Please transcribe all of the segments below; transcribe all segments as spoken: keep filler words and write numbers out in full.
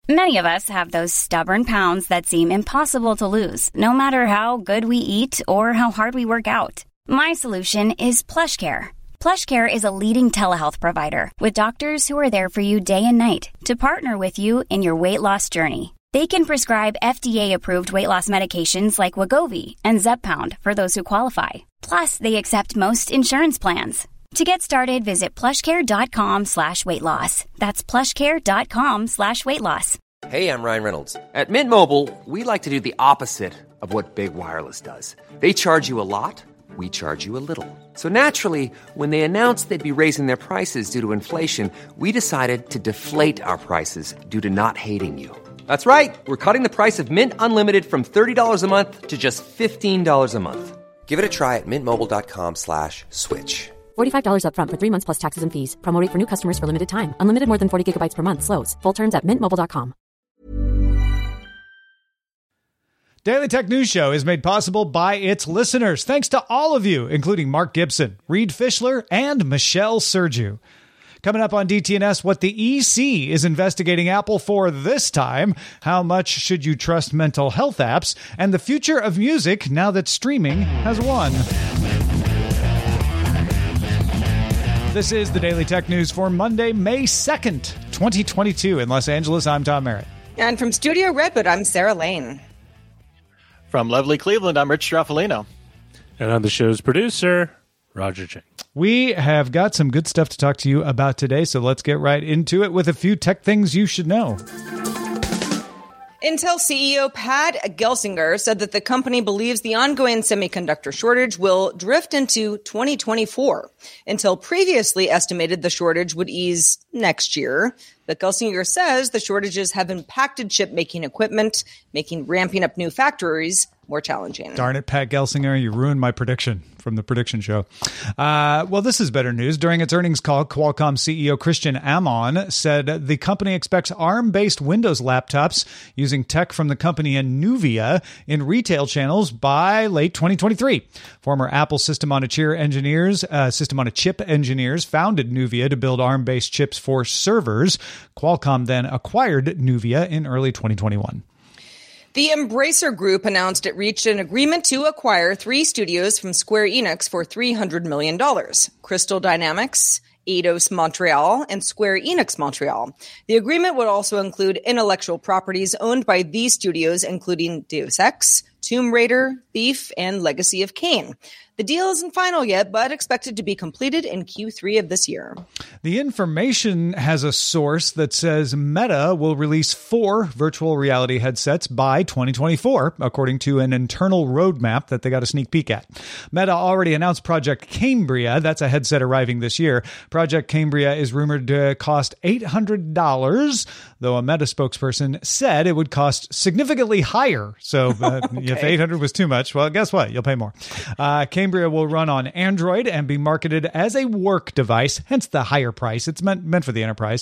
Many of us have those stubborn pounds that seem impossible to lose, no matter how good we eat or how hard we work out. My solution is PlushCare. PlushCare is a leading telehealth provider with doctors who are there for you day and night to partner with you in your weight loss journey. They can prescribe F D A-approved weight loss medications like Wegovy and Zepbound for those who qualify. Plus, they accept most insurance plans. To get started, visit plushcare.com slash weight loss. That's plushcare.com slash weight loss. Hey, I'm Ryan Reynolds. At Mint Mobile, we like to do the opposite of what Big Wireless does. They charge you a lot, we charge you a little. So naturally, when they announced they'd be raising their prices due to inflation, we decided to deflate our prices due to not hating you. That's right. We're cutting the price of Mint Unlimited from thirty dollars a month to just fifteen dollars a month. Give it a try at mintmobile.com slash switch. forty-five dollars up front for three months plus taxes and fees. Promo rate for new customers for limited time. Unlimited more than forty gigabytes per month. Slows full terms at mint mobile dot com. Daily Tech News Show is made possible by its listeners. Thanks to all of you, including Mark Gibson, Reed Fischler, and Michelle Sergiu. Coming up on D T N S, what the E C is investigating Apple for this time, how much should you trust mental health apps, and the future of music now that streaming has won. This is the Daily Tech News for Monday, May second, twenty twenty-two. In Los Angeles, I'm Tom Merritt. And from Studio Redwood, I'm Sarah Lane. From lovely Cleveland, I'm Rich Straffolino. And I'm the show's producer, Roger Chang. We have got some good stuff to talk to you about today, so let's get right into it with a few tech things you should know. Intel C E O Pat Gelsinger said that the company believes the ongoing semiconductor shortage will drift into twenty twenty-four. Intel previously estimated the shortage would ease next year, but Gelsinger says the shortages have impacted chip-making equipment, making ramping up new factories more challenging. Darn it, Pat Gelsinger, you ruined my prediction from the prediction show. Uh, well, this is better news. During its earnings call, Qualcomm C E O Christian Amon said the company expects ARM-based Windows laptops using tech from the company Nuvia in retail channels by late twenty twenty-three. Former Apple system-on-a-chip engineers, uh, system-on-a-chip engineers founded Nuvia to build ARM-based chips for servers. Qualcomm then acquired Nuvia in early twenty twenty-one. The Embracer Group announced it reached an agreement to acquire three studios from Square Enix for three hundred million dollars. Crystal Dynamics, Eidos Montreal, and Square Enix Montreal. The agreement would also include intellectual properties owned by these studios, including Deus Ex, Tomb Raider, Thief, and Legacy of Kain. The deal isn't final yet, but expected to be completed in Q three of this year. The information has a source that says Meta will release four virtual reality headsets by twenty twenty-four, according to an internal roadmap that they got a sneak peek at. Meta already announced Project Cambria. That's a headset arriving this year. Project Cambria is rumored to cost eight hundred dollars, though a Meta spokesperson said it would cost significantly higher. So uh, okay. If eight hundred dollars was too much, well, guess what? You'll pay more. Uh, Cambria will run on Android and be marketed as a work device, hence the higher price. It's meant meant for the enterprise.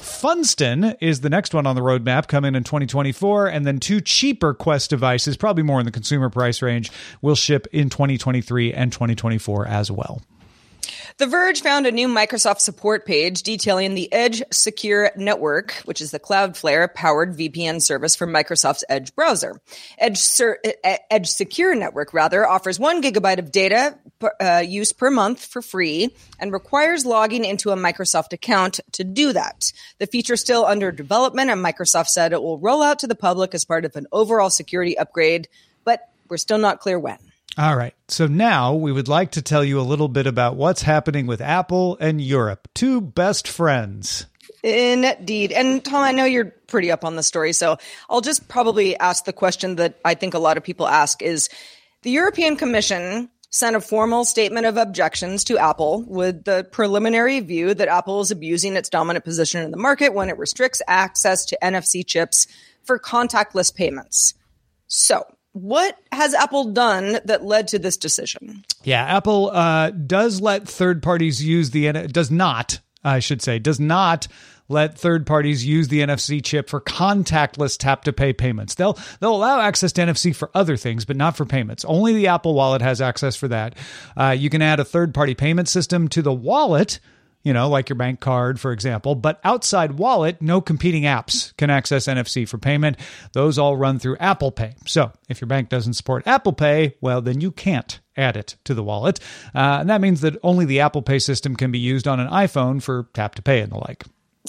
Funston is the next one on the roadmap, coming in twenty twenty-four, and then two cheaper Quest devices, probably more in the consumer price range, will ship in twenty twenty-three and twenty twenty-four as well. The Verge found a new Microsoft support page detailing the Edge Secure Network, which is the Cloudflare-powered V P N service for Microsoft's Edge browser. Edge, Sur- Edge Secure Network, rather, offers one gigabyte of data uh, use per month for free and requires logging into a Microsoft account to do that. The feature is still under development, and Microsoft said it will roll out to the public as part of an overall security upgrade, but we're still not clear when. All right. So now we would like to tell you a little bit about what's happening with Apple and Europe, two best friends. Indeed. And Tom, I know you're pretty up on the story, so I'll just probably ask the question that I think a lot of people ask is, the European Commission sent a formal statement of objections to Apple with the preliminary view that Apple is abusing its dominant position in the market when it restricts access to N F C chips for contactless payments. So what has Apple done that led to this decision? Yeah, Apple uh, does let third parties use the, does not, I should say, does not let third parties use the N F C chip for contactless tap-to-pay payments. They'll they'll allow access to N F C for other things, but not for payments. Only the Apple Wallet has access for that. Uh, you can add a third-party payment system to the wallet, you know, like your bank card, for example. But outside Wallet, no competing apps can access N F C for payment. Those all run through Apple Pay. So if your bank doesn't support Apple Pay, well, then you can't add it to the wallet. Uh, and that means that only the Apple Pay system can be used on an iPhone for tap to pay and the like.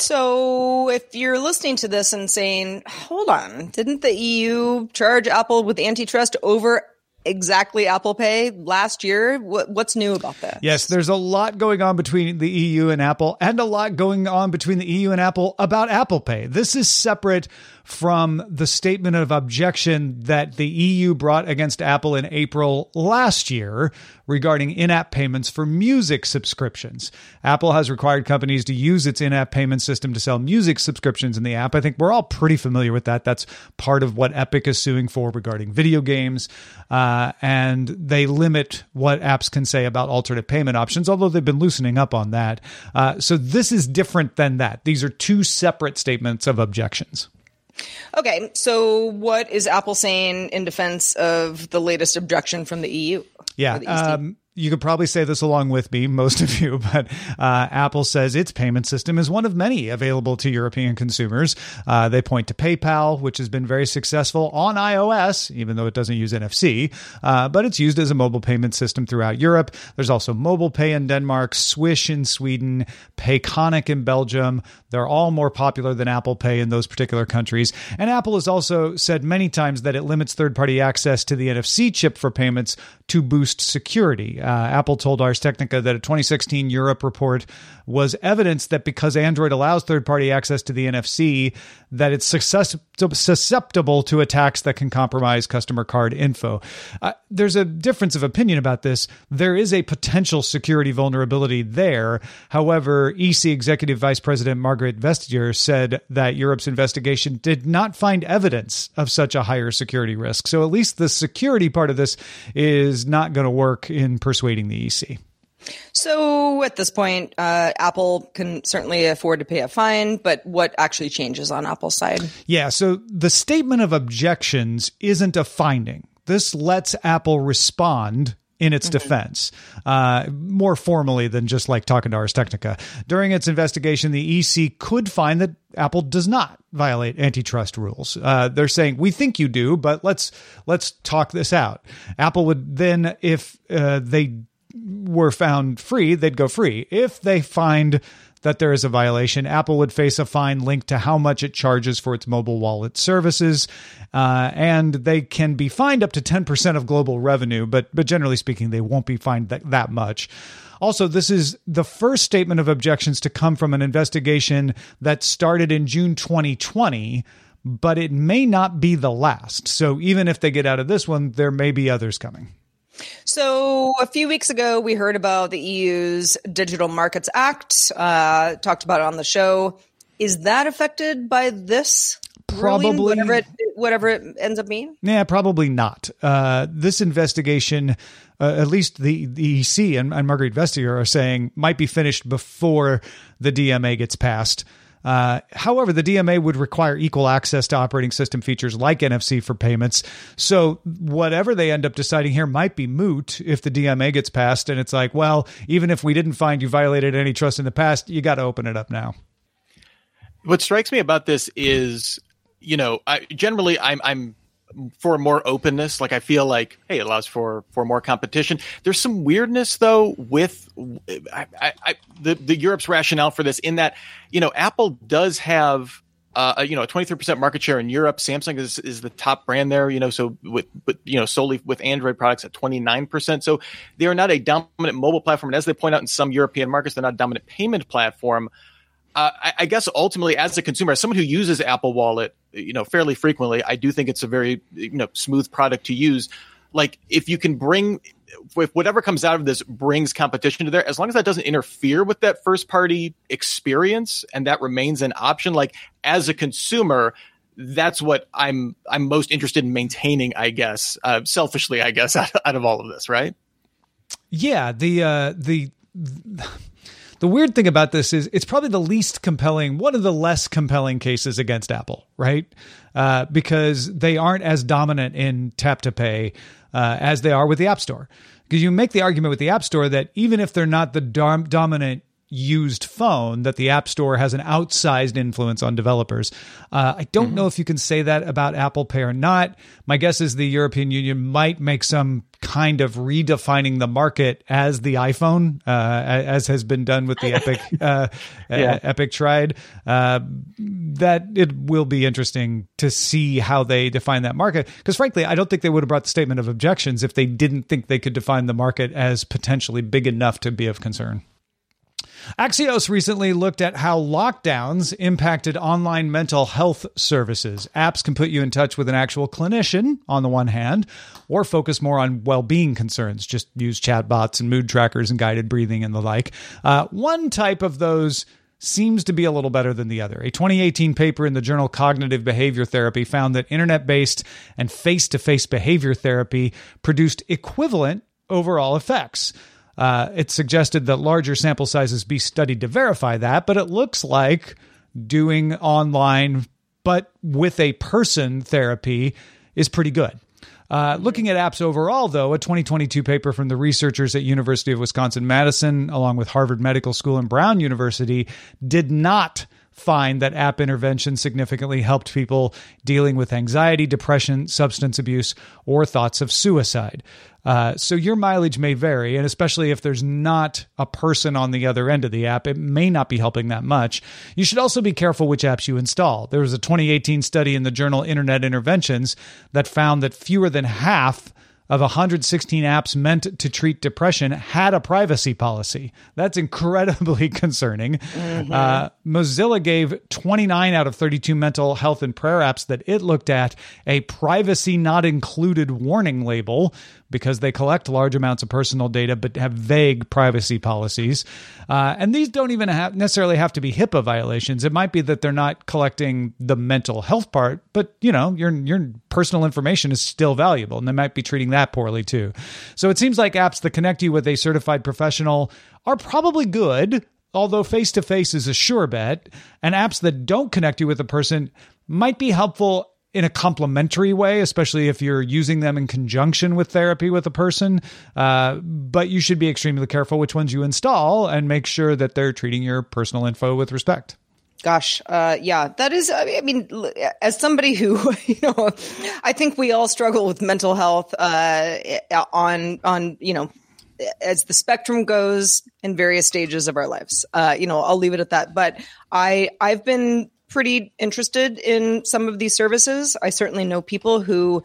So if you're listening to this and saying, hold on, didn't the E U charge Apple with antitrust over exactly Apple Pay last year? What, what's new about that? Yes, there's a lot going on between the E U and Apple, and a lot going on between the E U and Apple about Apple Pay. This is separate from the statement of objection that the E U brought against Apple in April last year regarding in-app payments for music subscriptions. Apple has required companies to use its in-app payment system to sell music subscriptions in the app. I think we're all pretty familiar with that. That's part of what Epic is suing for regarding video games. Uh, and they limit what apps can say about alternate payment options, although they've been loosening up on that. Uh, so this is different than that. These are two separate statements of objections. Okay, so what is Apple saying in defense of the latest objection from the E U? Yeah, um, you could probably say this along with me, most of you, but uh, Apple says its payment system is one of many available to European consumers. Uh, they point to PayPal, which has been very successful on iOS, even though it doesn't use N F C, uh, but it's used as a mobile payment system throughout Europe. There's also Mobile Pay in Denmark, Swish in Sweden, Payconic in Belgium. They're all more popular than Apple Pay in those particular countries. And Apple has also said many times that it limits third-party access to the N F C chip for payments to boost security. Uh, Apple told Ars Technica that a twenty sixteen Europe report was evidence that because Android allows third-party access to the N F C, that it's susceptible to attacks that can compromise customer card info. Uh, there's a difference of opinion about this. There is a potential security vulnerability there. However, E C Executive Vice President Margaret Vestager said that Europe's investigation did not find evidence of such a higher security risk. So at least the security part of this is not going to work in persuading the E C. So at this point, uh, Apple can certainly afford to pay a fine, but what actually changes on Apple's side? Yeah, so the statement of objections isn't a finding. This lets Apple respond in its mm-hmm. defense, uh, more formally than just like talking to Ars Technica. During its investigation, the E C could find that Apple does not violate antitrust rules. Uh, they're saying, we think you do, but let's let's talk this out. Apple would then, if uh, they were found free, they'd go free. If they find that there is a violation, Apple would face a fine linked to how much it charges for its mobile wallet services. Uh, and they can be fined up to ten percent of global revenue, but but generally speaking, they won't be fined that, that much. Also, this is the first statement of objections to come from an investigation that started in June twenty twenty, but it may not be the last. So even if they get out of this one, there may be others coming. So a few weeks ago, we heard about the E U's Digital Markets Act, uh, talked about it on the show. Is that affected by this? Probably. Ruling, whatever it, whatever it ends up being? Yeah, probably not. Uh, this investigation, uh, at least the, the E C and, and Margaret Vestager are saying, might be finished before the D M A gets passed. Uh, however, the D M A would require equal access to operating system features like N F C for payments. So whatever they end up deciding here might be moot if the D M A gets passed. And it's like, well, even if we didn't find you violated antitrust in the past, you got to open it up now. What strikes me about this is, you know, I, generally I'm I'm for more openness. Like I feel like, hey, it allows for for more competition. There's some weirdness though with I, I, I, the the Europe's rationale for this, in that, you know, Apple does have uh, a, you know, a twenty-three percent market share in Europe. Samsung is is the top brand there, you know, so with but you know solely with Android products at twenty-nine percent. So they are not a dominant mobile platform, and as they point out in some European markets, they're not a dominant payment platform. Uh, I, I guess ultimately, as a consumer, as someone who uses Apple Wallet, you know, fairly frequently, I do think it's a very, you know, smooth product to use. Like, if you can bring, if whatever comes out of this brings competition to there, as long as that doesn't interfere with that first party experience and that remains an option, like as a consumer, that's what I'm I'm most interested in maintaining, I guess, uh, selfishly, I guess, out, out of all of this, right? Yeah, the uh, the. the The weird thing about this is it's probably the least compelling, one of the less compelling cases against Apple, right? Uh, because they aren't as dominant in tap to pay uh, as they are with the App Store. Because you make the argument with the App Store that even if they're not the dom- dominant used phone that the App Store has an outsized influence on developers. Uh, I don't mm-hmm. know if you can say that about Apple Pay or not. My guess is the European Union might make some kind of redefining the market as the iPhone, uh, as has been done with the Epic uh, yeah. uh, Epic Tried. Uh, that it will be interesting to see how they define that market. Because frankly, I don't think they would have brought the statement of objections if they didn't think they could define the market as potentially big enough to be of concern. Axios recently looked at how lockdowns impacted online mental health services. Apps can put you in touch with an actual clinician on the one hand, or focus more on well-being concerns. Just use chatbots and mood trackers and guided breathing and the like. Uh, one type of those seems to be a little better than the other. A twenty eighteen paper in the journal Cognitive Behavior Therapy found that internet-based and face-to-face behavior therapy produced equivalent overall effects. Uh, it suggested that larger sample sizes be studied to verify that, but it looks like doing online but with a person therapy is pretty good. Uh, looking at apps overall, though, a twenty twenty-two paper from the researchers at University of Wisconsin-Madison, along with Harvard Medical School and Brown University, did not find that app intervention significantly helped people dealing with anxiety, depression, substance abuse, or thoughts of suicide. Uh, so your mileage may vary, and especially if there's not a person on the other end of the app, it may not be helping that much. You should also be careful which apps you install. There was a twenty eighteen study in the journal Internet Interventions that found that fewer than half of one hundred sixteen apps meant to treat depression had a privacy policy. That's incredibly concerning. Mm-hmm. Uh, Mozilla gave twenty-nine out of thirty-two mental health and prayer apps that it looked at a privacy not included warning label because they collect large amounts of personal data but have vague privacy policies. Uh, and these don't even have necessarily have to be HIPAA violations. It might be that they're not collecting the mental health part, but you know, your your personal information is still valuable, and they might be treating that poorly too. So it seems like apps that connect you with a certified professional are probably good, although face-to-face is a sure bet, and apps that don't connect you with a person might be helpful in a complementary way, especially if you're using them in conjunction with therapy with a person. Uh, but you should be extremely careful which ones you install and make sure that they're treating your personal info with respect. Gosh, uh, yeah, that is, I mean, as somebody who, you know, I think we all struggle with mental health uh, on, on, you know, as the spectrum goes in various stages of our lives. Uh, you know, I'll leave it at that. But I, I've been pretty interested in some of these services. I certainly know people who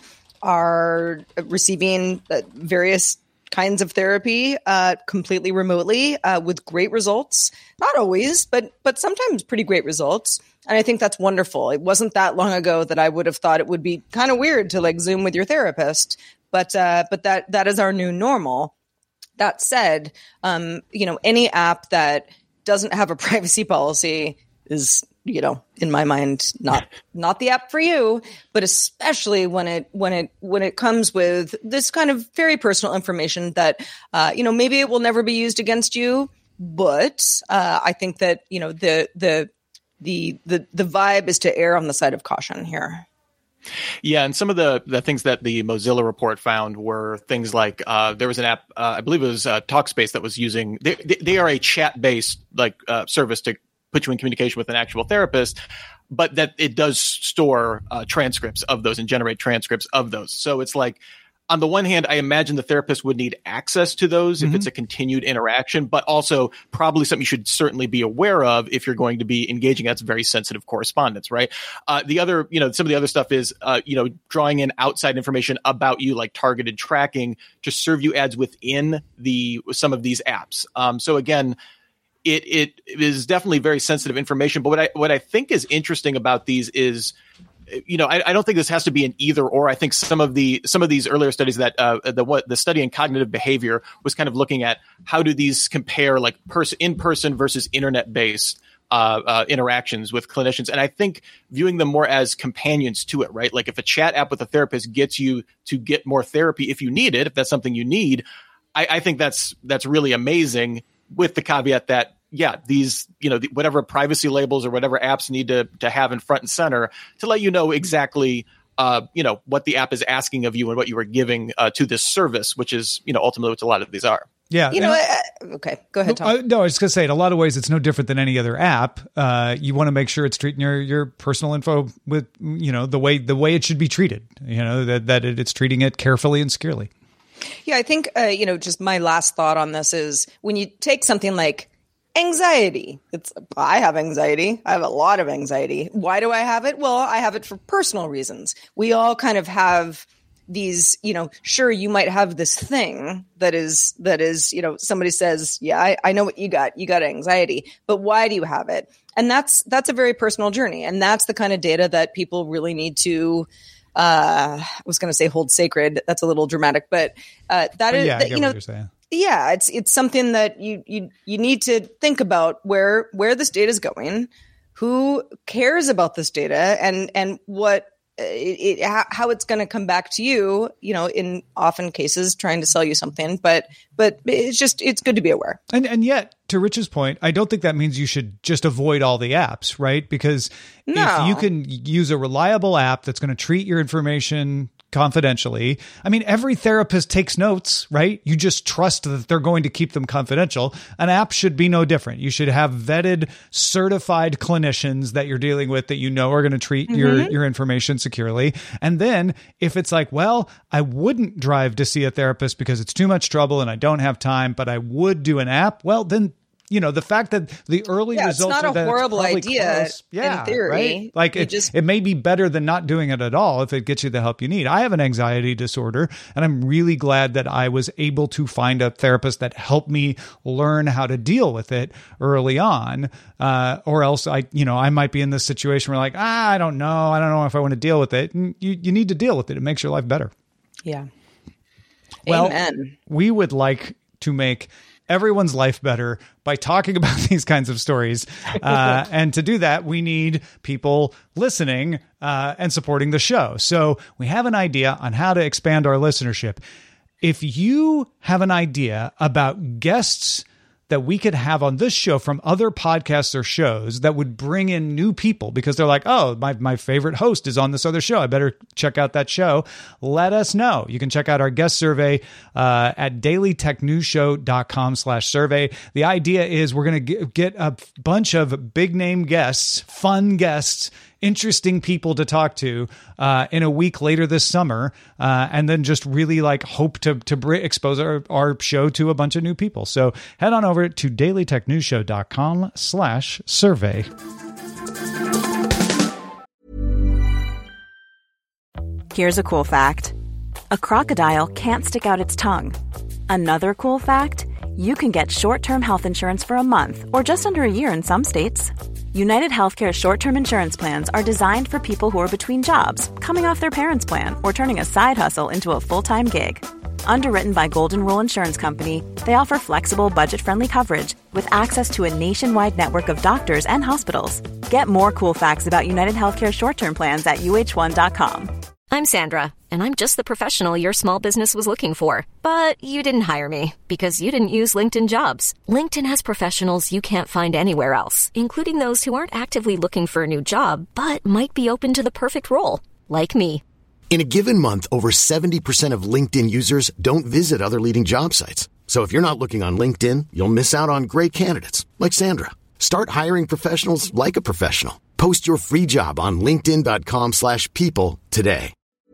are receiving various kinds of therapy uh, completely remotely uh, with great results. Not always, but but sometimes pretty great results. And I think that's wonderful. It wasn't that long ago that I would have thought it would be kind of weird to like Zoom with your therapist, but uh, but that that is our new normal. That said, um, you know, any app that doesn't have a privacy policy is, you know, in my mind, not not the app for you, but especially when it when it when it comes with this kind of very personal information that, uh, you know, maybe it will never be used against you. But uh, I think that, you know, the the the the the vibe is to err on the side of caution here. Yeah, and some of the, the things that the Mozilla report found were things like uh, there was an app, uh, I believe it was uh, Talkspace, that was using they, they are a chat based like uh, service to put you in communication with an actual therapist, but that it does store uh, transcripts of those and generate transcripts of those. So it's like, on the one hand, I imagine the therapist would need access to those mm-hmm. if it's a continued interaction, but also probably something you should certainly be aware of if you're going to be engaging. That's very sensitive correspondence, right? Uh, the other, you know, some of the other stuff is, uh, you know, drawing in outside information about you, like targeted tracking, to serve you ads within the some of these apps. Um, so again, It it is definitely very sensitive information. But what I what I think is interesting about these is, you know, I, I don't think this has to be an either or. I think some of the some of these earlier studies that uh, the what the study in cognitive behavior was kind of looking at how do these compare, like person in person versus internet based uh, uh, interactions with clinicians. And I think viewing them more as companions to it, right? Like if a chat app with a therapist gets you to get more therapy if you need it, if that's something you need, I, I think that's that's really amazing. With the caveat that, yeah, these, you know, the, whatever privacy labels or whatever apps need to to have in front and center to let you know exactly, uh, you know, what the app is asking of you and what you are giving uh, to this service, which is, you know, ultimately what a lot of these are. Yeah. You know, I, okay, go ahead, Tom. Uh, no, I was just going to say, in a lot of ways, it's no different than any other app. Uh, you want to make sure it's treating your, your personal info with, you know, the way the way it should be treated, you know, that, that it, it's treating it carefully and securely. Yeah, I think, uh, you know, just my last thought on this is when you take something like anxiety, it's I have anxiety. I have a lot of anxiety. Why do I have it? Well, I have it for personal reasons. We all kind of have these, you know, sure, you might have this thing that is, that is, you know, somebody says, yeah, I, I know what you got. You got anxiety, but why do you have it? And that's, that's a very personal journey. And that's the kind of data that people really need to, uh, I was going to say hold sacred. That's a little dramatic, but, uh, that but is, yeah, that, you know, yeah, it's, it's something that you, you, you need to think about where, where this data is going, who cares about this data, and, and what, It, it, how it's going to come back to you, you know, in often cases trying to sell you something, but but it's just it's good to be aware. And and yet, to Rich's point, I don't think that means you should just avoid all the apps, right? Because no. if you can use a reliable app that's going to treat your information confidentially. I mean, every therapist takes notes, right? You just trust that they're going to keep them confidential. An app should be no different. You should have vetted, certified clinicians that you're dealing with that you know are going to treat mm-hmm. your, your information securely. And then if it's like, well, I wouldn't drive to see a therapist because it's too much trouble and I don't have time, but I would do an app, well, then you know, the fact that the early yeah, results it's not are a that horrible it's idea close. Yeah, in theory. Right? Like it, just, it may be better than not doing it at all if it gets you the help you need. I have an anxiety disorder, and I'm really glad that I was able to find a therapist that helped me learn how to deal with it early on. Uh, or else I, you know, I might be in this situation where like, ah, I don't know. I don't know if I want to deal with it. And you, you need to deal with it. It makes your life better. Yeah. Well, Amen. We would like to make everyone's life better by talking about these kinds of stories. Uh, and to do that, we need people listening uh, and supporting the show. So we have an idea on how to expand our listenership. If you have an idea about guests that we could have on this show from other podcasts or shows that would bring in new people because they're like, oh, my, my favorite host is on this other show, I better check out that show. Let us know. You can check out our guest survey uh, at dailytechnewsshow.com slash survey. The idea is we're going to get a bunch of big name guests, fun guests, interesting people to talk to uh, in a week later this summer, uh, and then just really like hope to to br- expose our, our show to a bunch of new people. So head on over to dailytechnewsshow.com slash survey. Here's a cool fact. A crocodile can't stick out its tongue. Another cool fact, you can get short-term health insurance for a month or just under a year in some states. United Healthcare short-term insurance plans are designed for people who are between jobs, coming off their parents' plan, or turning a side hustle into a full-time gig. Underwritten by Golden Rule Insurance Company, they offer flexible, budget-friendly coverage with access to a nationwide network of doctors and hospitals. Get more cool facts about United Healthcare short-term plans at U H one dot com. I'm Sandra, and I'm just the professional your small business was looking for. But you didn't hire me because you didn't use LinkedIn Jobs. LinkedIn has professionals you can't find anywhere else, including those who aren't actively looking for a new job, but might be open to the perfect role, like me. In a given month, over seventy percent of LinkedIn users don't visit other leading job sites. So if you're not looking on LinkedIn, you'll miss out on great candidates, like Sandra. Start hiring professionals like a professional. Post your free job on linkedin.com slash people today.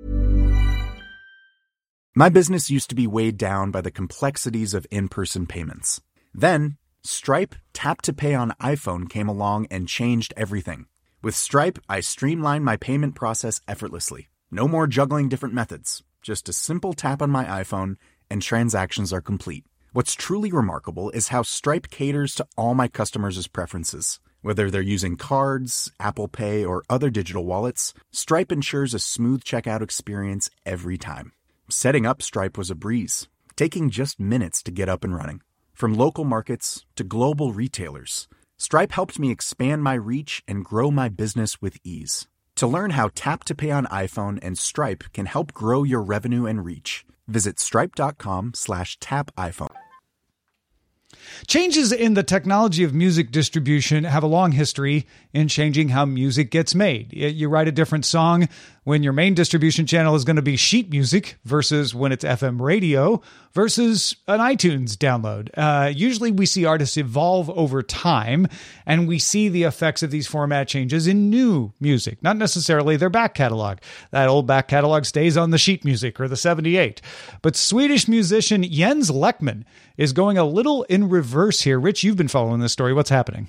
My business used to be weighed down by the complexities of in-person payments. Then, Stripe Tap to Pay on iPhone came along and changed everything. With Stripe, I streamlined my payment process effortlessly. No more juggling different methods. Just a simple tap on my iPhone and transactions are complete. What's truly remarkable is how Stripe caters to all my customers' preferences. Whether they're using cards, Apple Pay, or other digital wallets, Stripe ensures a smooth checkout experience every time. Setting up Stripe was a breeze, taking just minutes to get up and running. From local markets to global retailers, Stripe helped me expand my reach and grow my business with ease. To learn how Tap to Pay on iPhone and Stripe can help grow your revenue and reach, visit stripe.com slash tap iPhone. Changes in the technology of music distribution have a long history in changing how music gets made. You write a different song, when your main distribution channel is going to be sheet music versus when it's F M radio versus an iTunes download. Uh, usually we see artists evolve over time, and we see the effects of these format changes in new music, not necessarily their back catalog. That old back catalog stays on the sheet music or the seventy-eight. But Swedish musician Jens Lekman is going a little in reverse here. Rich, you've been following this story. What's happening?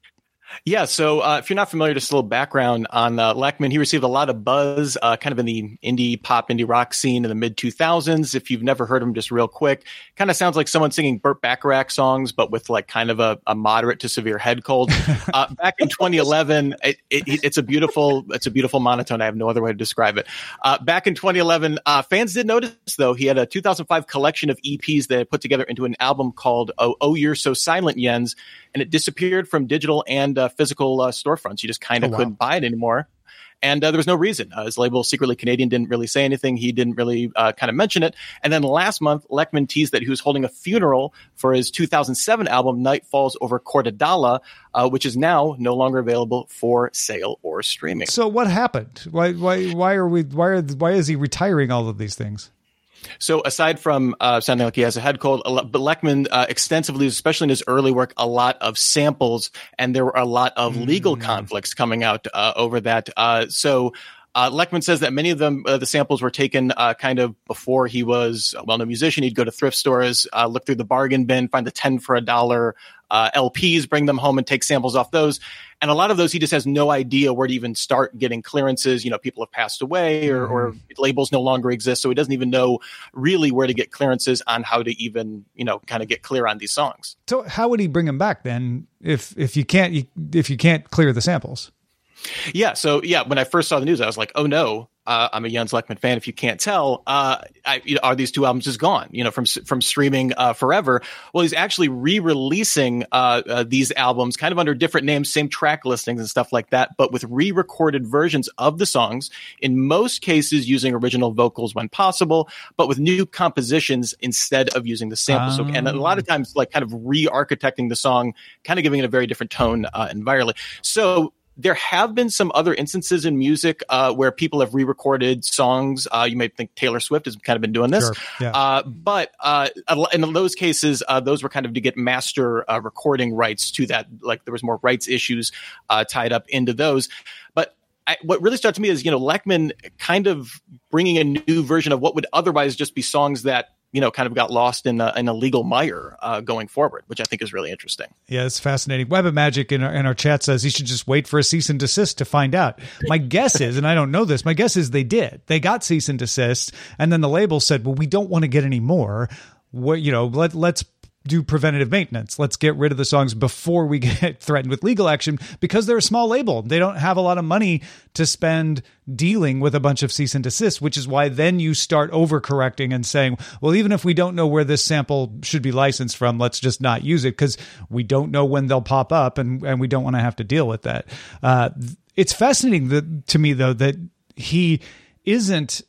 Yeah, so uh, if you're not familiar, just a little background on uh, Lekman. He received a lot of buzz uh, kind of in the indie pop, indie rock scene in the mid two thousands. If you've never heard him, just real quick, kind of sounds like someone singing Burt Bacharach songs, but with like kind of a, a moderate to severe head cold. Uh, back in twenty eleven, it, it, it's a beautiful it's a beautiful monotone. I have no other way to describe it. Uh, back in twenty eleven, uh, fans did notice, though, he had a two thousand five collection of E Ps that had put together into an album called Oh, oh You're So Silent, Jens, and it disappeared from digital and uh, physical uh, storefronts. You just kind of oh, wow. couldn't buy it anymore. And uh, there was no reason. Uh, his label, Secretly Canadian, didn't really say anything. He didn't really uh, kind of mention it. And then last month, Lekman teased that he was holding a funeral for his two thousand seven album, Night Falls Over Kortedala, uh, which is now no longer available for sale or streaming. So what happened? Why, why, why are we, why are, why is he retiring all of these things? So aside from uh, sounding like he has a head cold, but Lekman uh, extensively, especially in his early work, a lot of samples, and there were a lot of mm. legal conflicts coming out uh, over that. Uh, so uh, Lekman says that many of them, uh, the samples were taken uh, kind of before he was a well-known musician. He'd go to thrift stores, uh, look through the bargain bin, find the ten for a dollar uh, L Ps, bring them home and take samples off those. And a lot of those, he just has no idea where to even start getting clearances. You know, people have passed away or, mm. or labels no longer exist. So he doesn't even know really where to get clearances on how to even, you know, kind of get clear on these songs. So how would he bring them back then if if you can't if you can't clear the samples? Yeah. So, yeah, when I first saw the news, I was like, oh, no. Uh, I'm a Jens Lekman fan. If you can't tell, uh, I, you know, are these two albums just gone, you know, from from streaming uh, forever? Well, he's actually re-releasing uh, uh, these albums kind of under different names, same track listings and stuff like that, but with re-recorded versions of the songs, in most cases using original vocals when possible, but with new compositions instead of using the samples. Um. So, and a lot of times, like kind of re-architecting the song, kind of giving it a very different tone uh, entirely. So, there have been some other instances in music uh, where people have re-recorded songs. Uh, you may think Taylor Swift has kind of been doing this. Sure. Yeah. Uh, but uh, in those cases, uh, those were kind of to get master uh, recording rights to that. Like there was more rights issues uh, tied up into those. But I, what really struck to me is, you know, Lekman kind of bringing a new version of what would otherwise just be songs that, you know, kind of got lost in a, in a legal mire uh, going forward, which I think is really interesting. Yeah, it's fascinating. Web of Magic in our, in our chat says he should just wait for a cease and desist to find out. My guess is, and I don't know this, my guess is they did. They got cease and desist, and then the label said, well, we don't want to get any more. What, you know, let, let's do preventative maintenance. Let's get rid of the songs before we get threatened with legal action, because they're a small label. They don't have a lot of money to spend dealing with a bunch of cease and desist, which is why then you start overcorrecting and saying, well, even if we don't know where this sample should be licensed from, let's just not use it because we don't know when they'll pop up and, and we don't want to have to deal with that. Uh, it's fascinating that, to me, though, that he isn't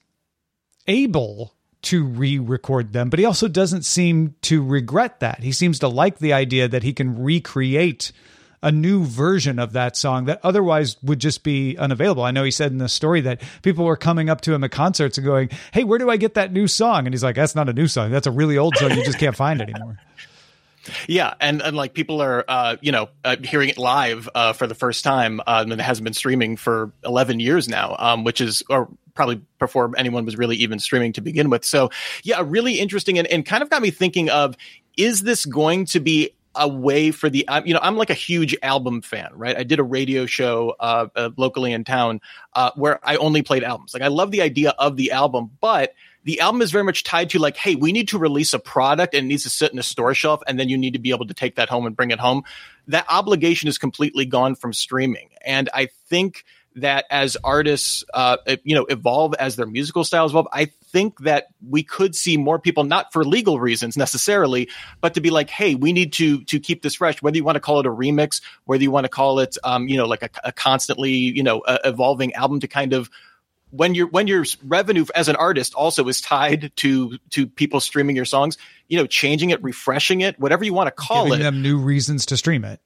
able to re-record them, but he also doesn't seem to regret that. He seems to like the idea that he can recreate a new version of that song that otherwise would just be unavailable. I know he said in the story that people were coming up to him at concerts and going, hey, where do I get that new song? And he's like, that's not a new song. That's a really old song you just can't find anymore. Yeah, and, and like people are, uh, you know, uh, hearing it live uh, for the first time, uh, and it hasn't been streaming for eleven years now, um, which is, or probably before anyone was really even streaming to begin with. So, yeah, really interesting, and, and kind of got me thinking of, is this going to be a way for the, uh, you know, I'm like a huge album fan, right? I did a radio show uh, uh, locally in town uh, where I only played albums. Like, I love the idea of the album, but the album is very much tied to like, hey, we need to release a product and it needs to sit in a store shelf, and then you need to be able to take that home and bring it home. That obligation is completely gone from streaming. And I think that as artists, uh, you know, evolve, as their musical styles evolve, I think that we could see more people, not for legal reasons necessarily, but to be like, hey, we need to to keep this fresh, whether you want to call it a remix, whether you want to call it, um, you know, like a, a constantly, you know, uh, evolving album to kind of, when your when your revenue as an artist also is tied to to people streaming your songs, you know, changing it, refreshing it, whatever you want to call Giving it. them new reasons to stream it.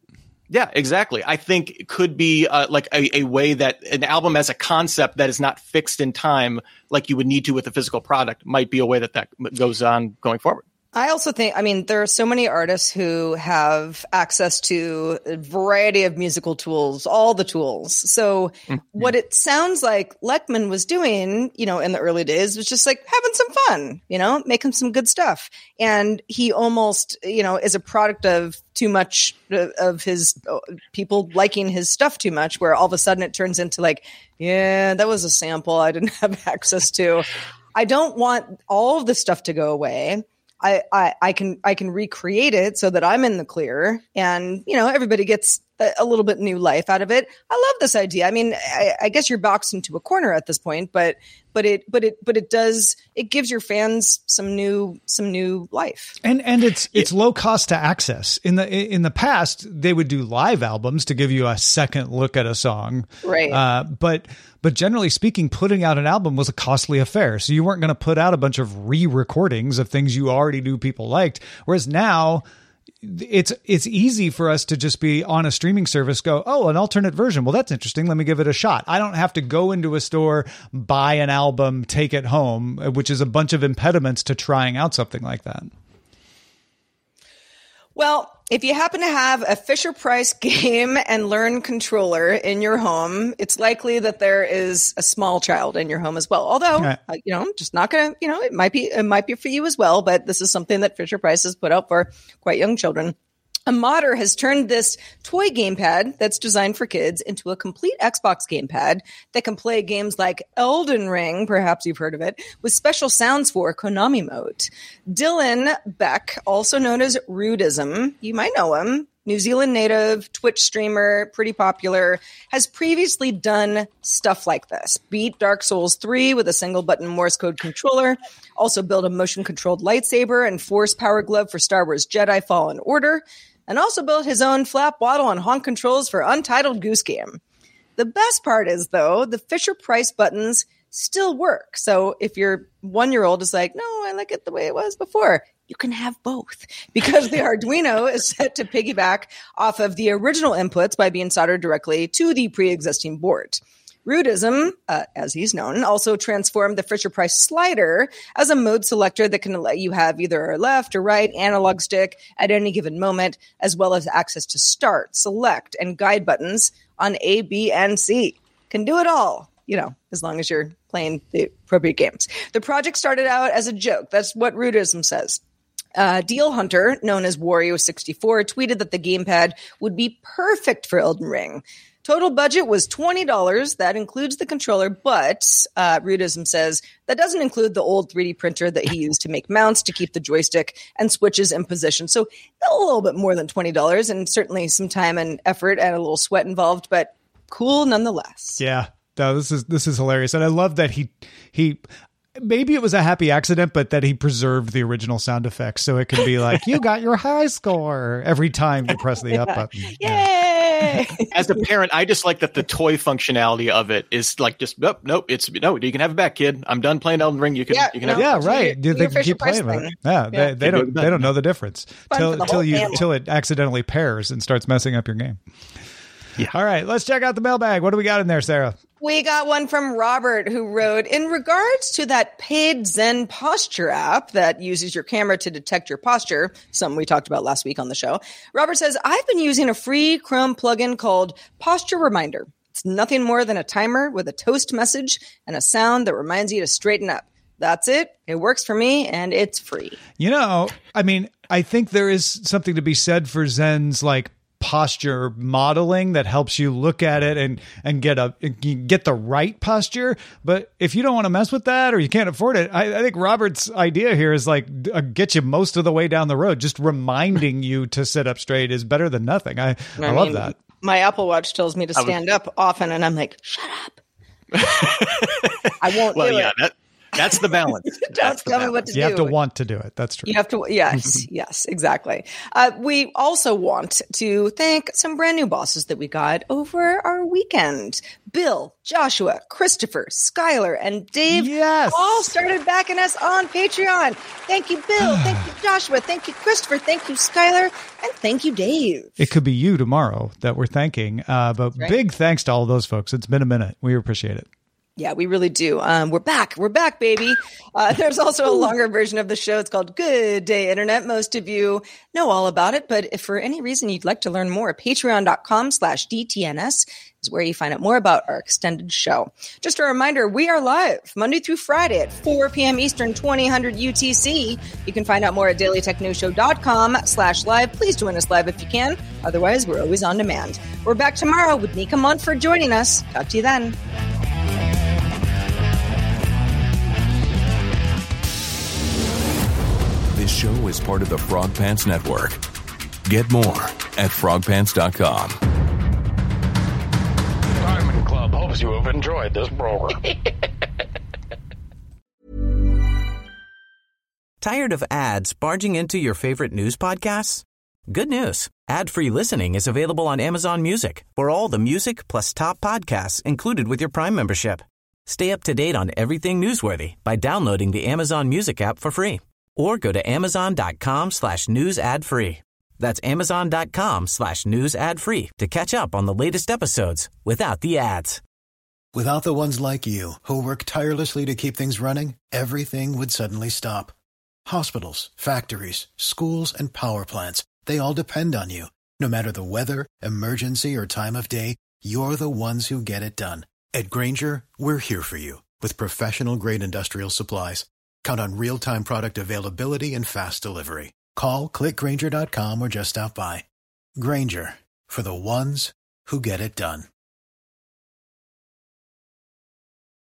Yeah, exactly. I think it could be uh, like a, a way that an album as a concept that is not fixed in time, like you would need to with a physical product, might be a way that that goes on going forward. I also think, I mean, there are so many artists who have access to a variety of musical tools, all the tools. So mm-hmm. what it sounds like Lekman was doing, you know, in the early days was just like having some fun, you know, making some good stuff. And he almost, you know, is a product of too much of his uh, people liking his stuff too much, where all of a sudden it turns into like, yeah, that was a sample I didn't have access to. I don't want all of the stuff to go away. I, I, I can I can recreate it so that I'm in the clear, and you know everybody gets a, a little bit new life out of it. I love this idea. I mean, I, I guess you're boxed into a corner at this point, but but it but it but it does it gives your fans some new some new life. And and it's it's low cost to access. In the in the past, they would do live albums to give you a second look at a song, right? Uh, but But generally speaking, putting out an album was a costly affair. So you weren't going to put out a bunch of re-recordings of things you already knew people liked. Whereas now it's it's easy for us to just be on a streaming service, go, oh, an alternate version. Well, that's interesting. Let me give it a shot. I don't have to go into a store, buy an album, take it home, which is a bunch of impediments to trying out something like that. Well, if you happen to have a Fisher-Price Game and Learn controller in your home, it's likely that there is a small child in your home as well. Although, right. uh, you know, I'm just not going to, you know, it might be, it might be for you as well, but this is something that Fisher-Price has put out for quite young children. A modder has turned this toy gamepad that's designed for kids into a complete Xbox gamepad that can play games like Elden Ring, perhaps you've heard of it, with special sounds for Konami mode. Dylan Beck, also known as Rudism, you might know him, New Zealand native, Twitch streamer, pretty popular, has previously done stuff like this. Beat Dark Souls three with a single button Morse code controller, also built a motion controlled lightsaber and force power glove for Star Wars Jedi Fallen Order, and also built his own flap waddle and honk controls for Untitled Goose Game. The best part is, though, the Fisher-Price buttons still work. So if your one-year-old is like, no, I like it the way it was before, you can have both, because the Arduino is set to piggyback off of the original inputs by being soldered directly to the pre-existing board. Rudism, uh, as he's known, also transformed the Fisher-Price slider as a mode selector that can let you have either a left or right analog stick at any given moment, as well as access to start, select, and guide buttons on A, B, and C. Can do it all, you know, as long as you're playing the appropriate games. The project started out as a joke. That's what Rudism says. Uh, Deal Hunter, known as Wario sixty-four, tweeted that the gamepad would be perfect for Elden Ring. Total budget was twenty dollars. That includes the controller, but uh, Rudism says that doesn't include the old three D printer that he used to make mounts to keep the joystick and switches in position. So a little bit more than twenty dollars, and certainly some time and effort and a little sweat involved, but cool nonetheless. Yeah, no, this is this is hilarious. And I love that he he maybe it was a happy accident, but that he preserved the original sound effects. So it could be like, you got your high score every time you press the up button. Yay! Yeah. As a parent, I just like that the toy functionality of it is like, just, nope, nope, it's, no, you can have it back, kid. I'm done playing Elden Ring. You can, yeah, you can no, have yeah, it. right. Do they can keep playing with it. Yeah, yeah. They, they don't, they don't know the difference till, the till you, family. till it accidentally pairs and starts messing up your game. Yeah. All right, let's check out the mailbag. What do we got in there, Sarah? We got one from Robert, who wrote, in regards to that paid Zen posture app that uses your camera to detect your posture, something we talked about last week on the show, Robert says, I've been using a free Chrome plugin called Posture Reminder. It's nothing more than a timer with a toast message and a sound that reminds you to straighten up. That's it. It works for me, and it's free. You know, I mean, I think there is something to be said for Zen's, like, posture modeling that helps you look at it and and get a get the right posture. But if you don't want to mess with that or you can't afford it, I, I think Robert's idea here is like uh, get you most of the way down the road. Just reminding you to sit up straight is better than nothing. I, I, I love mean, that. My Apple Watch tells me to stand was, up often, and I'm like, shut up. I won't well, do yeah, it. That- That's the balance. Don't That's the tell me balance. what to You do. have to want to do it. That's true. You have to, yes, yes, exactly. Uh, we also want to thank some brand new bosses that we got over our weekend. Bill, Joshua, Christopher, Skylar, and Dave Yes. all started backing us on Patreon. Thank you, Bill. Thank you, Joshua. Thank you, Christopher. Thank you, Skylar. And thank you, Dave. It could be you tomorrow that we're thanking. Uh, but Right. big thanks to all of those folks. It's been a minute. We appreciate it. Yeah, we really do. Um, we're back. We're back, baby. Uh, there's also a longer version of the show. It's called Good Day Internet. Most of you know all about it, but if for any reason you'd like to learn more, patreon.com slash DTNS is where you find out more about our extended show. Just a reminder, we are live Monday through Friday at four p.m. Eastern, twenty hundred U T C. You can find out more at dailytechnewsshow.com slash live. Please join us live if you can. Otherwise, we're always on demand. We're back tomorrow with Nika Montford joining us. Talk to you then. This show is part of the Frog Pants Network. Get more at frog pants dot com. Diamond Club hopes you have enjoyed this program. Tired of ads barging into your favorite news podcasts? Good news. Ad-free listening is available on Amazon Music for all the music plus top podcasts included with your Prime membership. Stay up to date on everything newsworthy by downloading the Amazon Music app for free or go to amazon.com slash news ad free. That's amazon.com slash news ad free to catch up on the latest episodes without the ads. Without the ones like you, who work tirelessly to keep things running, everything would suddenly stop. Hospitals, factories, schools, and power plants, they all depend on you. No matter the weather, emergency, or time of day, you're the ones who get it done. At Grainger, we're here for you with professional-grade industrial supplies. Count on real-time product availability and fast delivery. Call, click Grainger dot com, or just stop by. Grainger, for the ones who get it done.